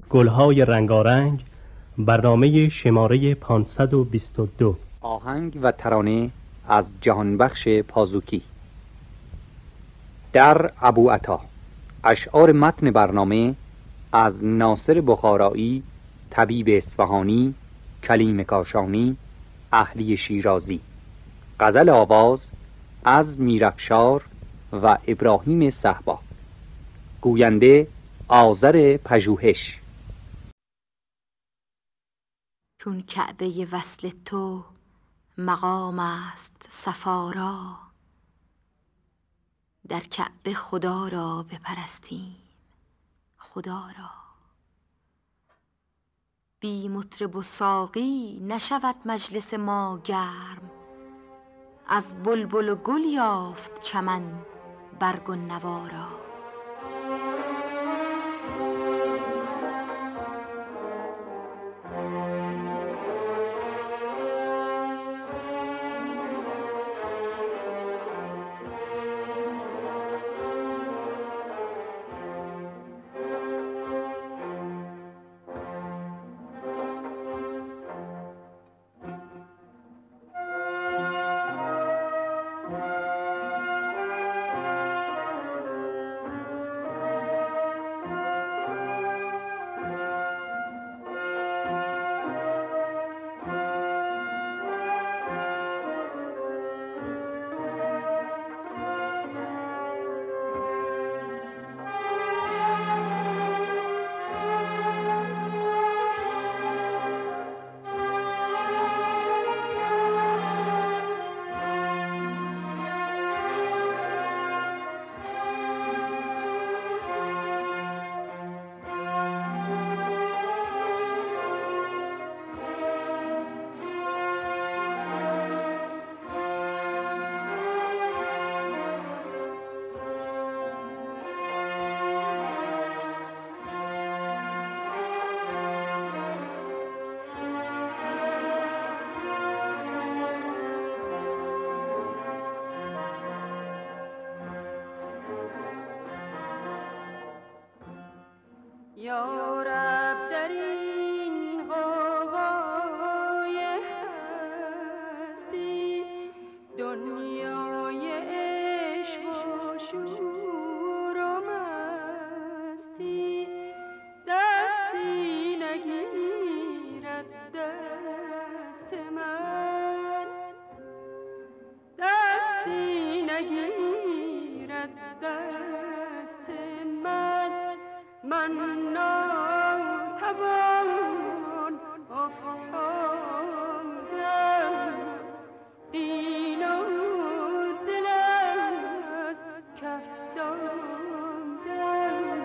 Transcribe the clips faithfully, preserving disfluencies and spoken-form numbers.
گلهای رنگارنگ، برنامه شماره پانصد و بیست و دو. آهنگ و ترانه از جهانبخش پازوکی. در ابوعطا. اشعار متن برنامه از ناصر بخارایی، طبیب اصفهانی، کلیم کاشانی، اهلی شیرازی. غزل آواز از میرافشار و ابراهیم صهبا. گوینده آذر پژوهش. چون کعبه وصل تو مقام است صفا را، در کعبه خدا را بپرستیم خدا را. بی مطرب و ساقی نشود مجلس ما گرم، از بلبل و گل یافت چمن برگ و نوا را. یا رب در این غوغای هستی، دنیای عشق و شور و مستی، دستی نگیرد دست من، دستی نگیرد دست من، من ناتوان افتادم، دین و دل از کف دادم.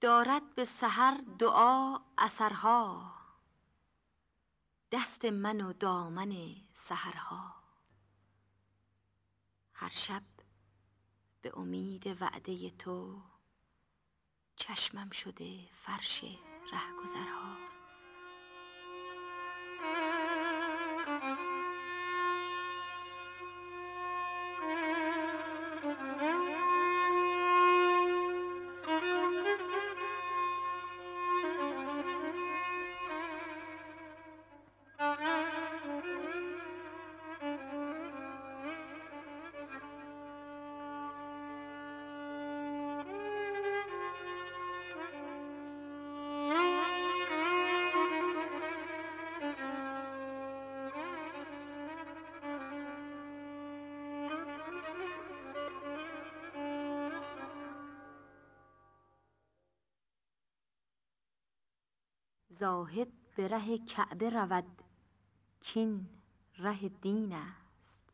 دارد به سحر دعا اثرها، دست من و دامن سحرها. هر شب به امید وعده تو، چشمم شده فرش رهگذرها. زاهد به ره کعبه رود، کین ره دین است.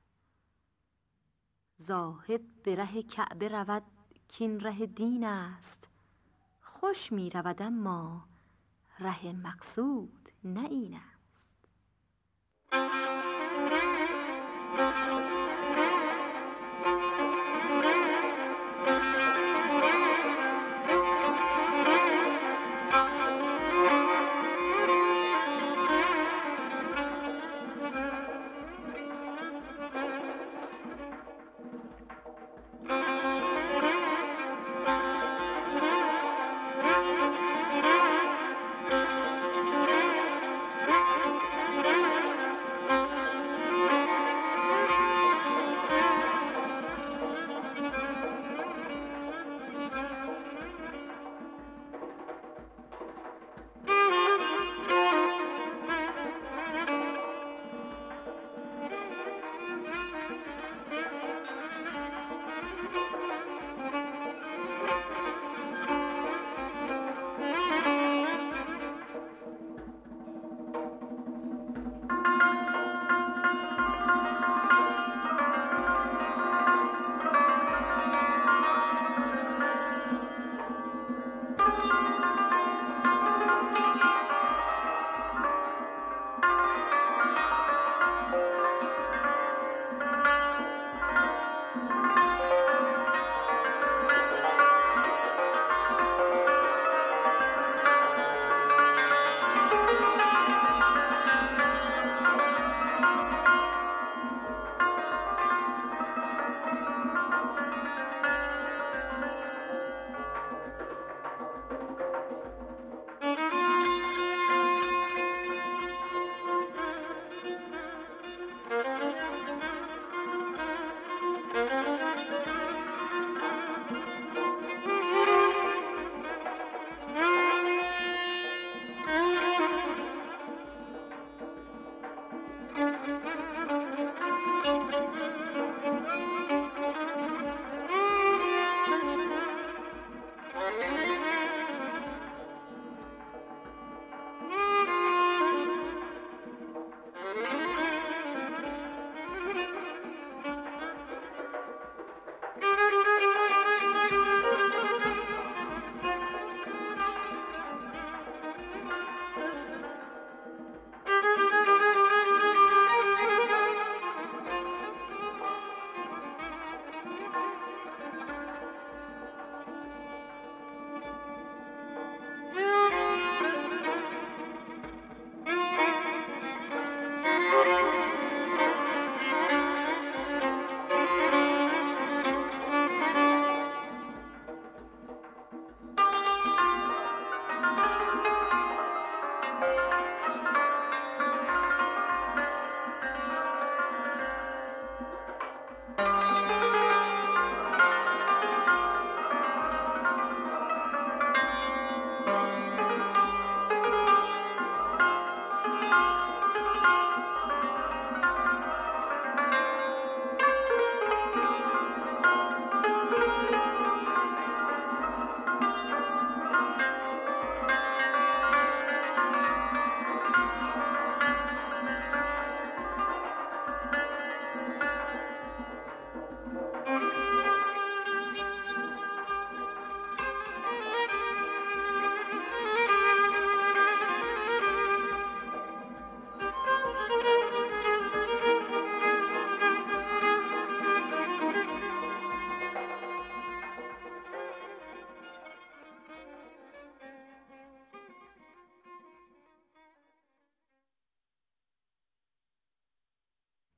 زاهد به ره کعبه رود، کین ره دین است. خوش می رود اما ره مقصود نه این است.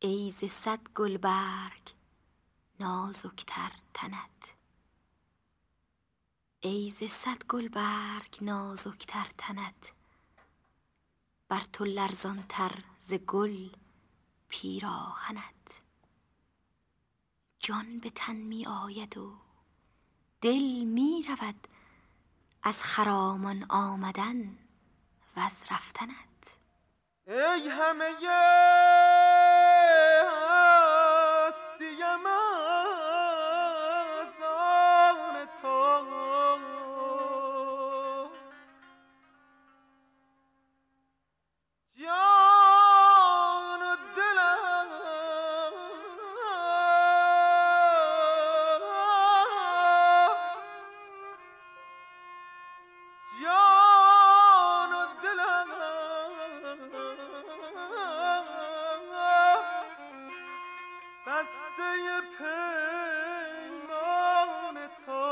ای ز صد گلبرگ نازکتر تنت، ای ز صد گلبرگ نازکتر تنت، بر تو لرزان تر ز گل پیراهنت. جان به تن می آید و دل می رود از خرامان آمدن و از رفتنت. ای همه هستیم از آن تو، جان و دلم جان و دلم بسته پیمان تو.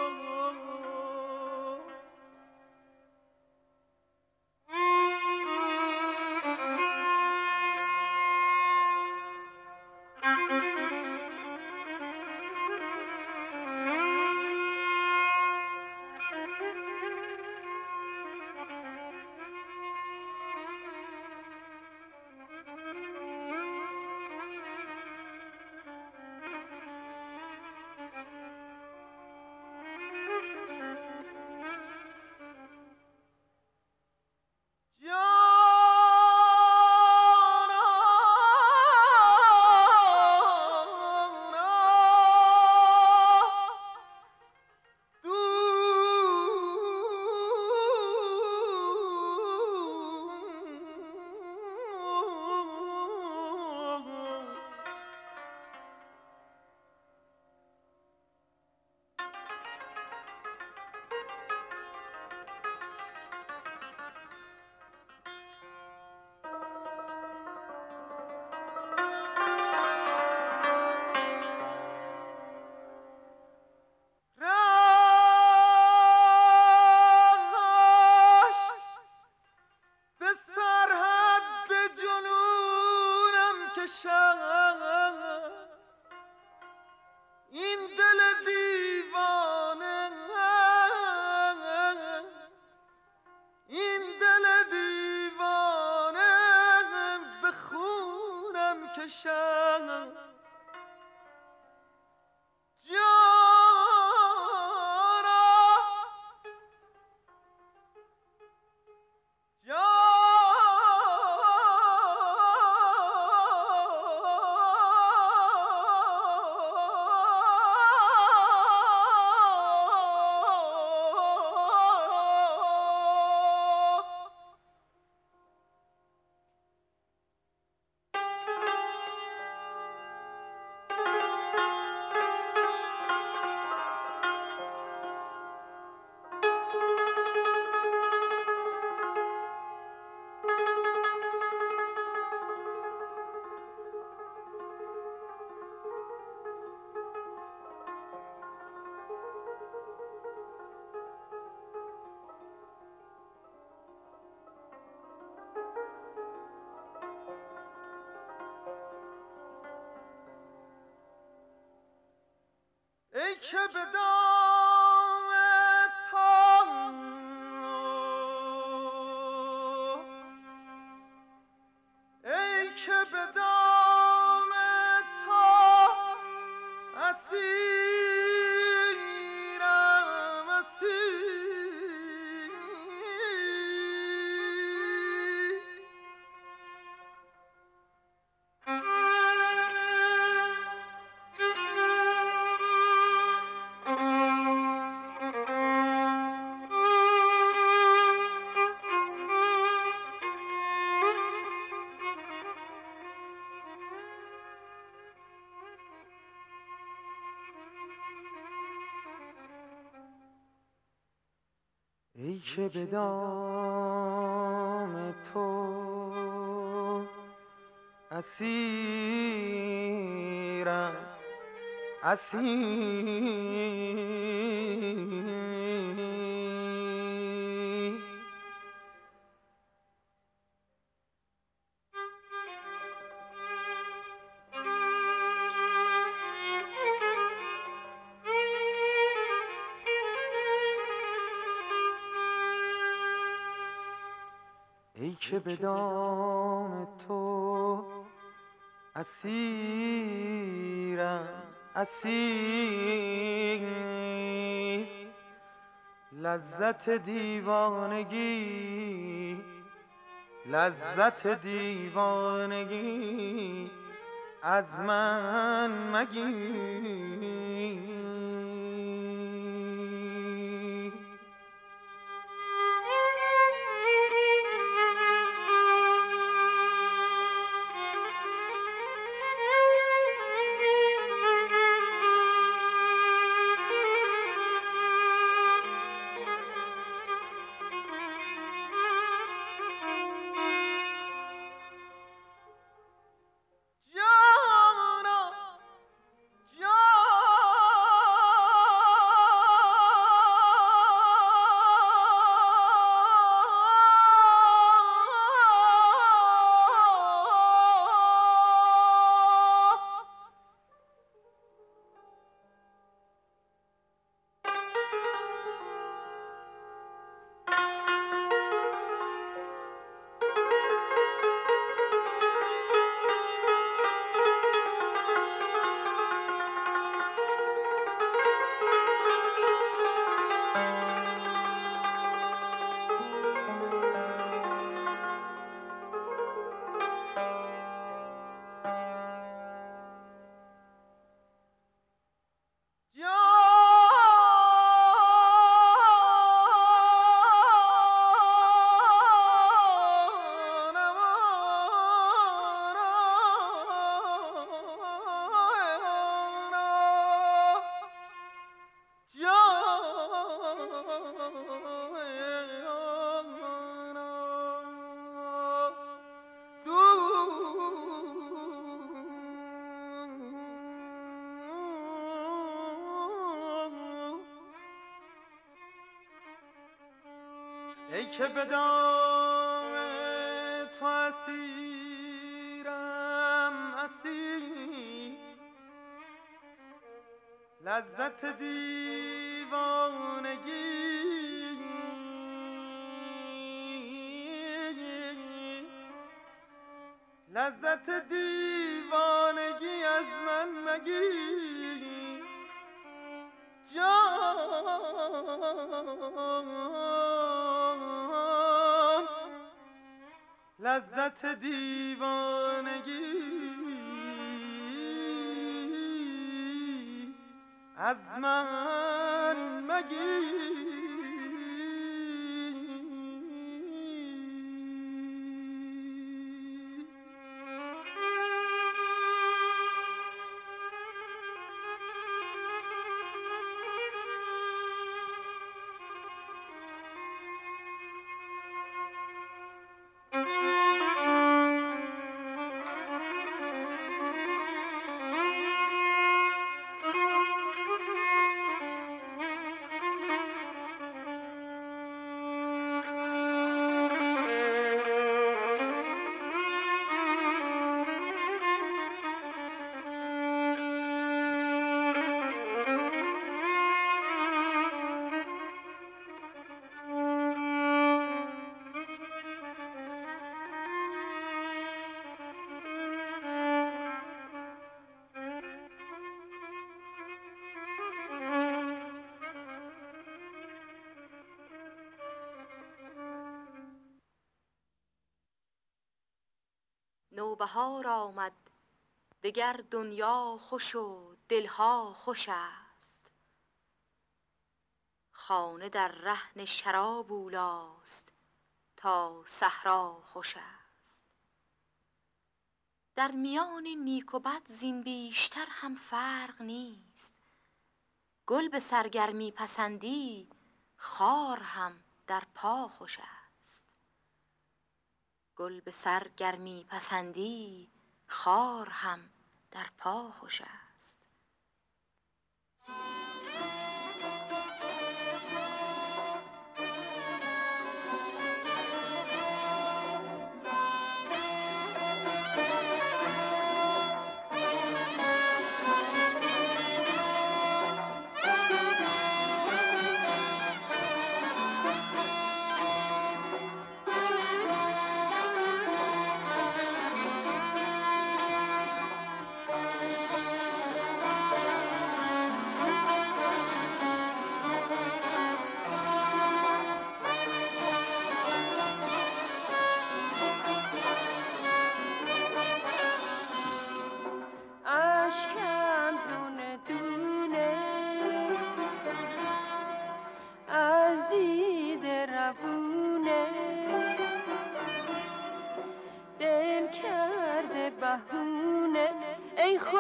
ای که به دام تو، ای که به دام تو اسیرم اسیر. ای که به دام تو اسیرم اسیر. ای که به دام تو اسیرم اسیر، لذت دیوانگی لذت دیوانگی از من مگیر. ای که به دام تو اسیرم اسیر، لذت دیوانگی لذت دیوانگی از من مگیر. جان لذت دیوانگی از من مگیر. نوبهار آمد دگر دنیا خوش و دلها خوش است، خانه در رهن شراب اولاست تا صحرا خوش است. در میان نیک و بد زین بیشتر هم فرق نیست، گل به سرگرمی پسندی خار هم در پا خوش است. گل به سرگرمی پسندی خار هم در پا خوش است.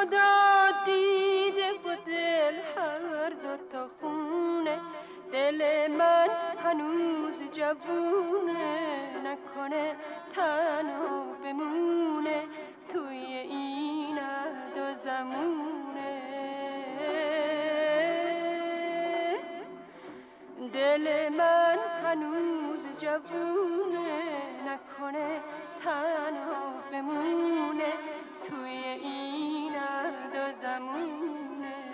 خدا دیده و دل هر دو تا خونه، دل من هنوز جوونه، نکنه تنها بمونه توی این دو زمونه. دل من هنوز جوونه، نکنه تنها بمونه توی این دو زمونه.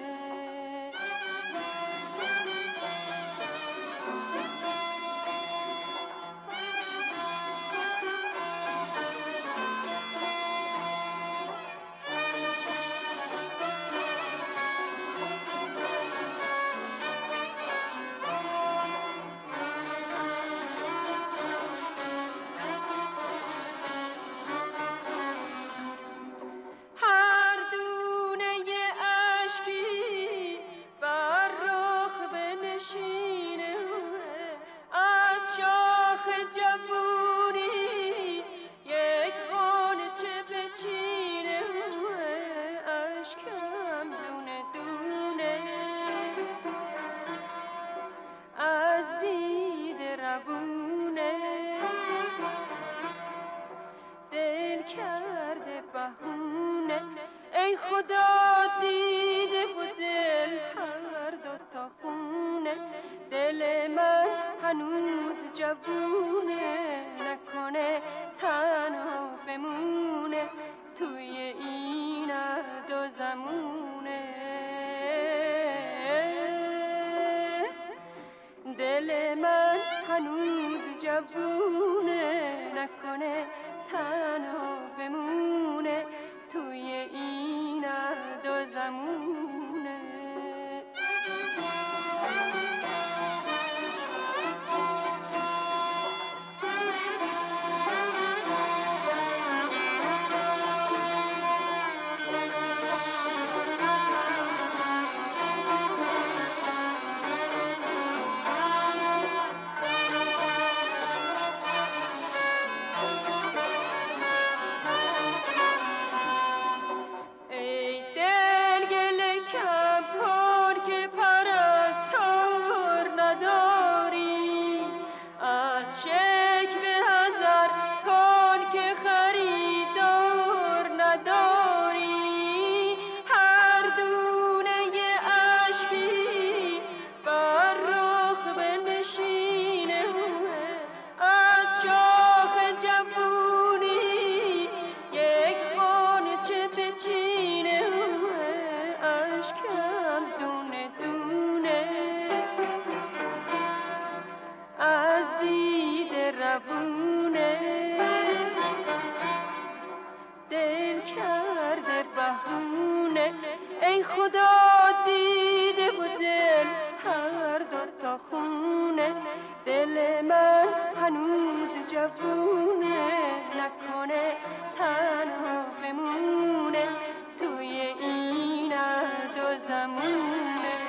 ای خدا دیده و دل هر دو تا خونه، دل من هنوز جوونه، نکنه تنها بمونه توی این دو زمونه. دل من هنوز جوونه، نکنه تنها بمونه توی این دو زمونه. ای خدا دیده و دل هر دو تا خونه، دل من هنوز جوونه، نکنه تنها بمونه توی این دو زمونه.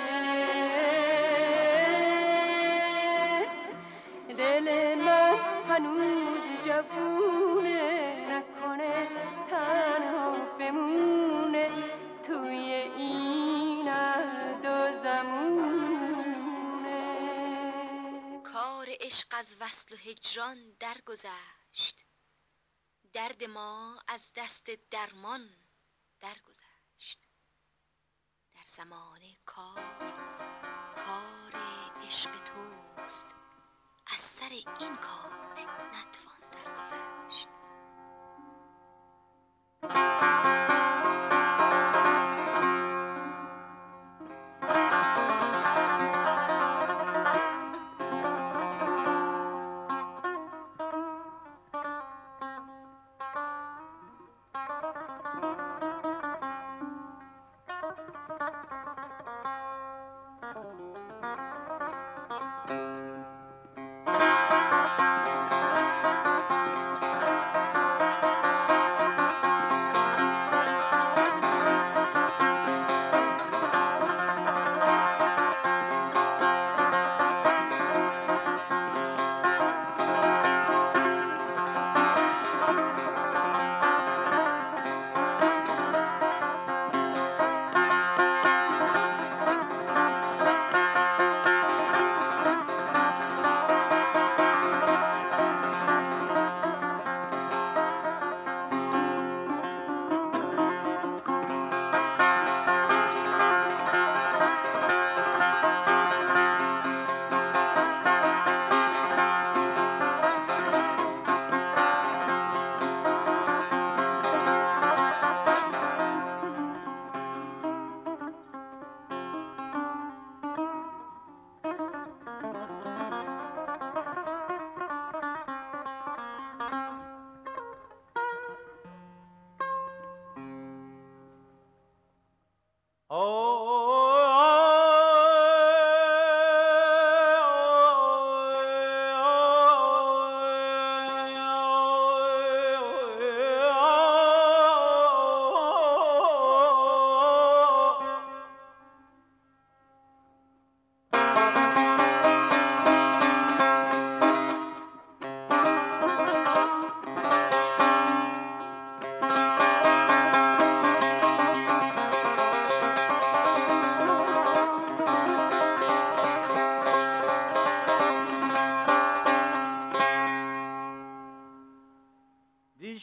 دل من هنوز جوونه، نکنه تنها بمونه توی این دو زمونه. کار عشق از وصل و هجران درگذشت، درد ما از دست درمان درگذشت. در زمان کار کار عشق توست، از سر این کار نتوان درگذشت.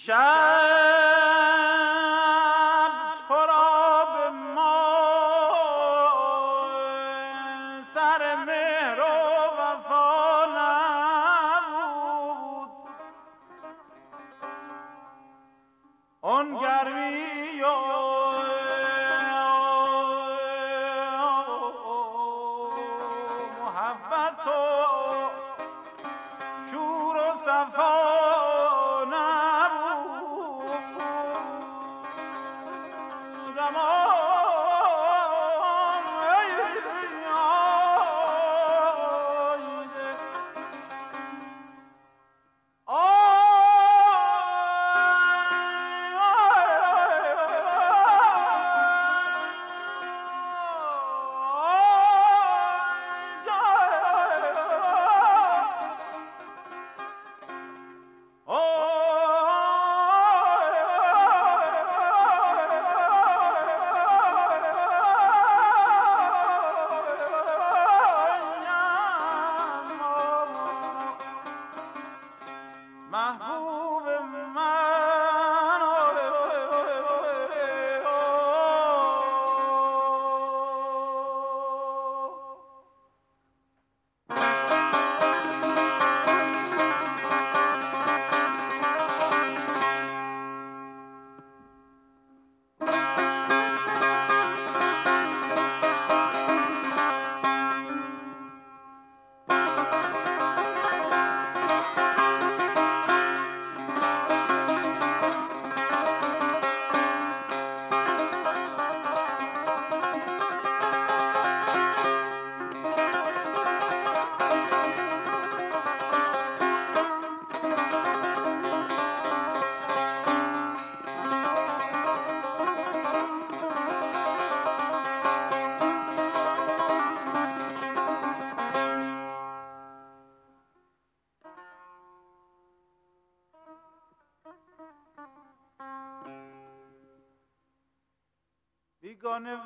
بیگانه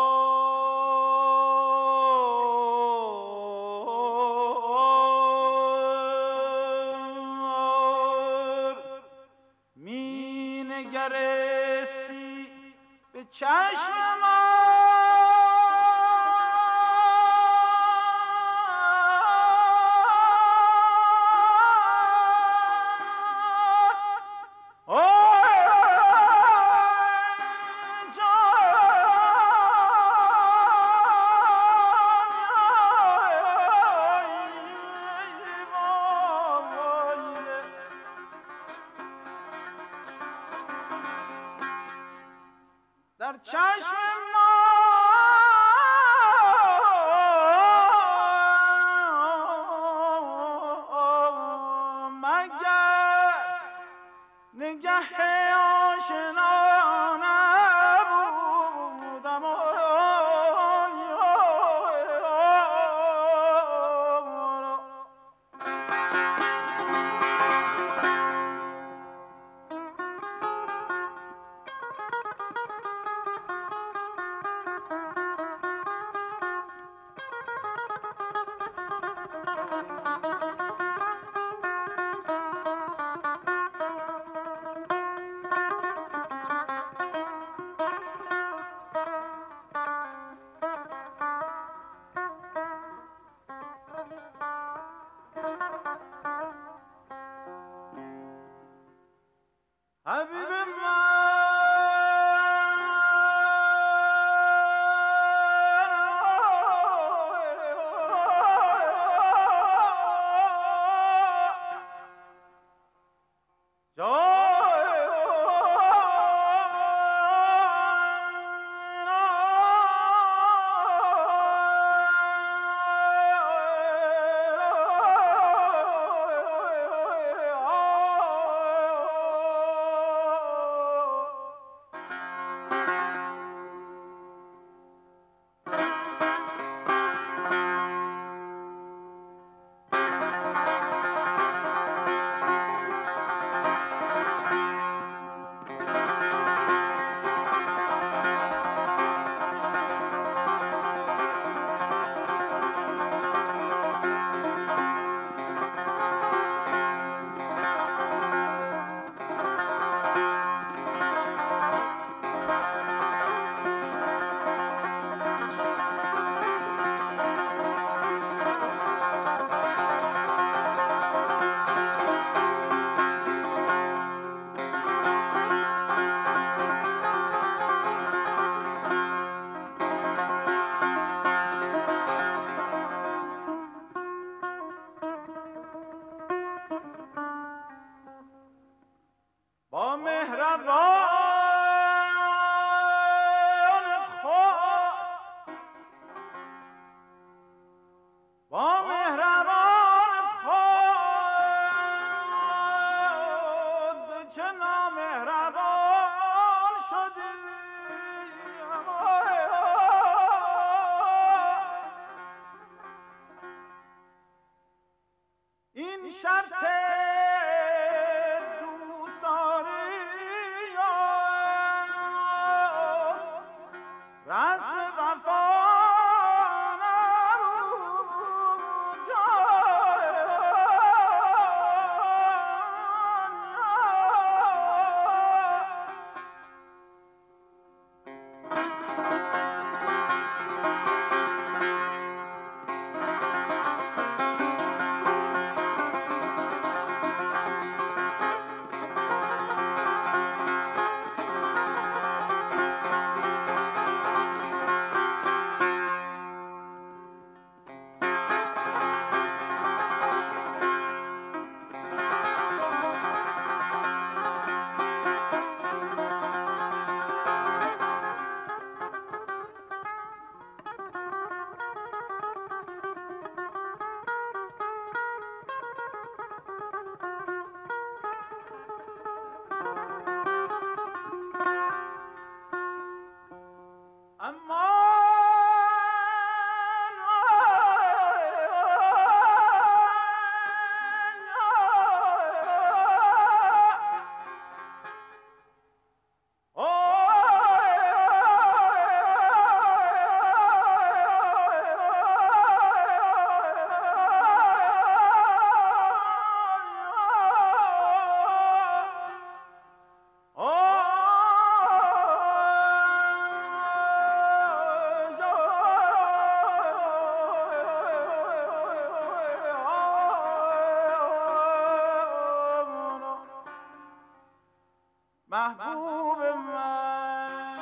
وار می نگرستی به چشم من در چشم ما مگر نگه آشنا نبودم این شرط دوست داری رسم وفا محبوب من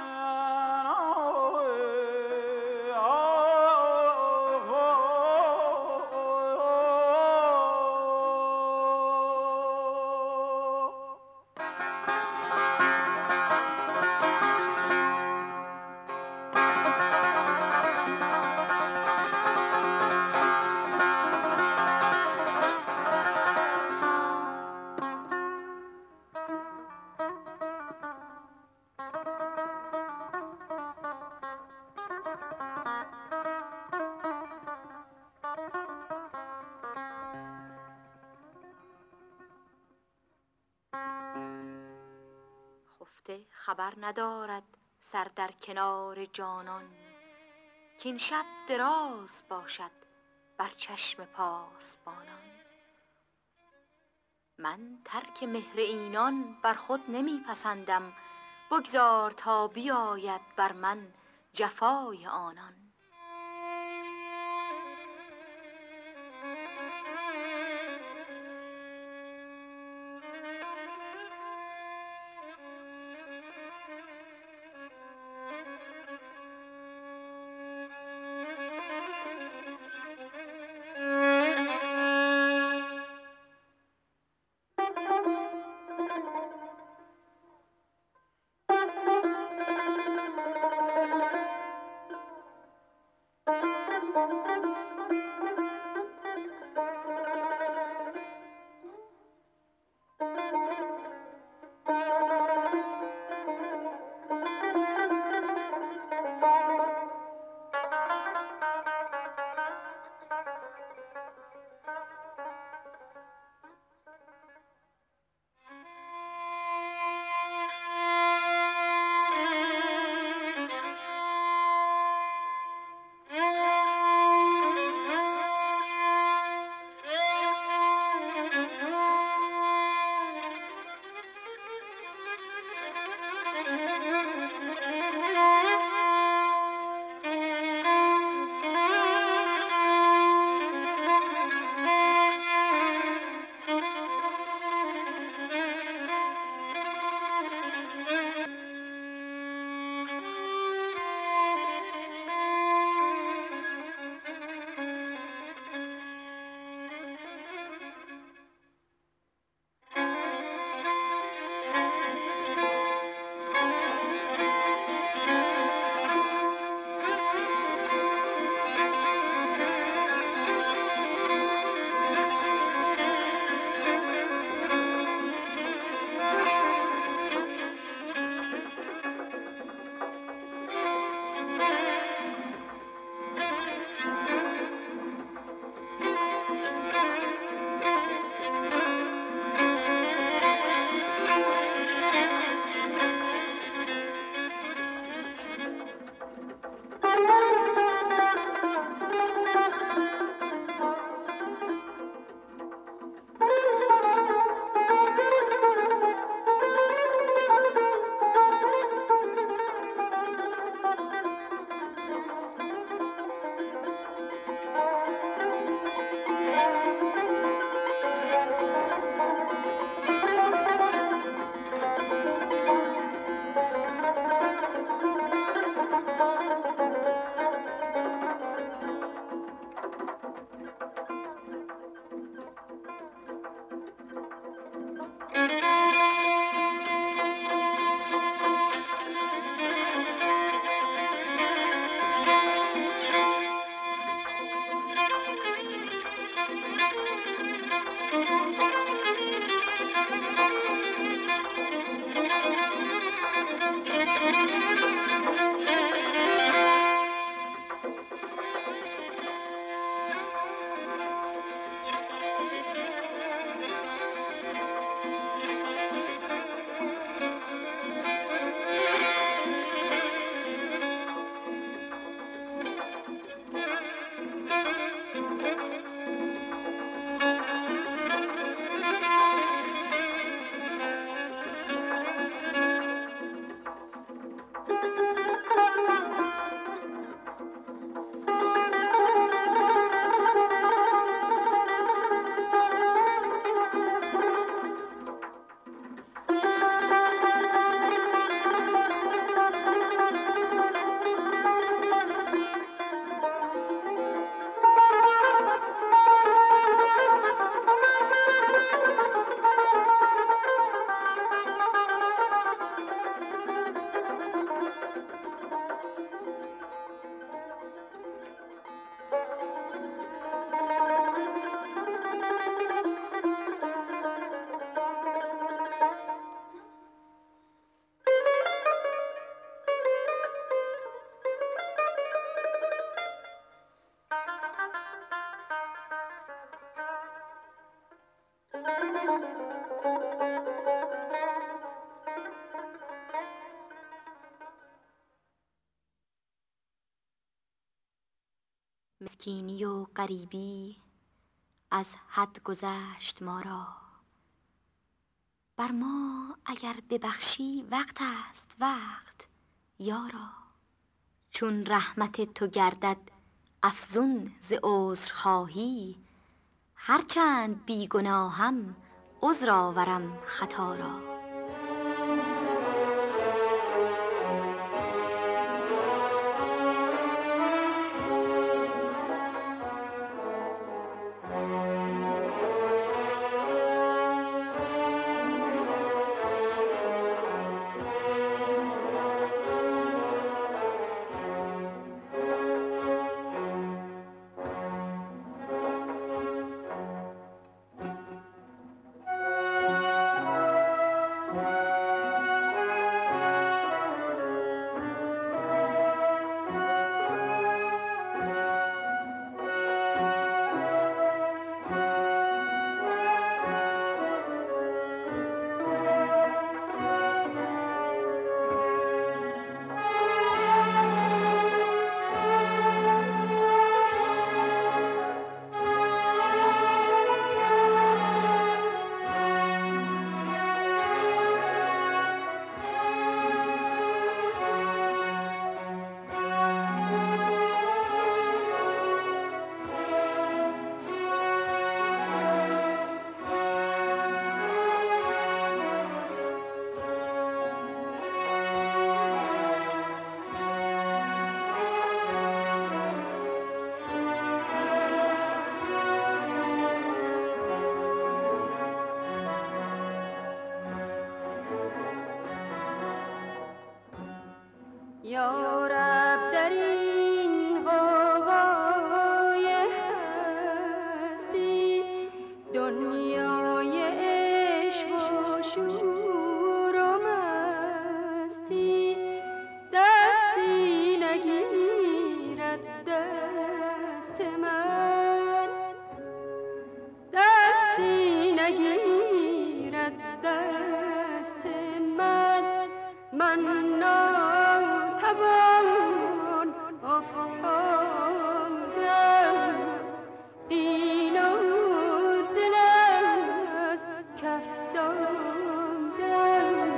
خفته خبر ندارد سر در کنار جانان، کاین شب دراز باشد بر چشم پاسبانان. من ترک مهر اینان بر خود نمی پسندم، بگذار تا بیاید بر من جفای آنان. مسکینی و غریبی از حد گذشت ما را، بر ما اگر ببخشی وقت است وقت یارا. چون رحمت تو گردد افزون ز عذرخواهی، هرچند بی گناهم عذر آورم خطا را. یا رب در این غوغای هستی، دنیای عشق و شور و مستی، دستی نگیرد دست من، دستی نگیرد دست من، من ناتوان افتادم، دین و دلم از کف دادم.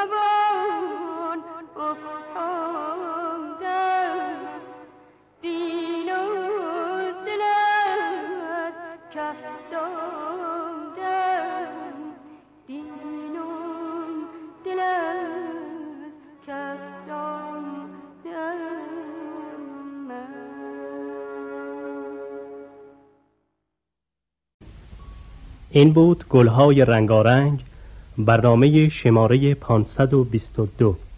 توان افتادن، دین و دل از کف دادن، دین و دل از کف دادن. این بود گلهای رنگارنگ، برنامه شماره پانصد و بیست و دو.